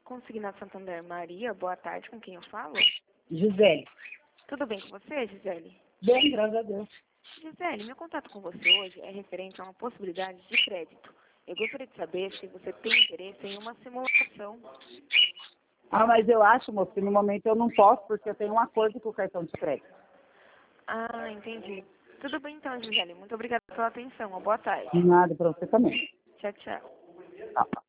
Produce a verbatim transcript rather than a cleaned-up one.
Consignado Santander. Maria, boa tarde, com quem eu falo? Gisele. Tudo bem com você, Gisele? Bem, graças a Deus. Gisele, meu contato com você hoje é referente a uma possibilidade de crédito. Eu gostaria de saber se você tem interesse em uma simulação. Ah, mas eu acho, moço, que no momento eu não posso porque eu tenho um acordo com o cartão de crédito. Ah, entendi. Tudo bem então, Gisele. Muito obrigada pela atenção. Uma boa tarde. De nada para você também. Tchau, tchau. Tá.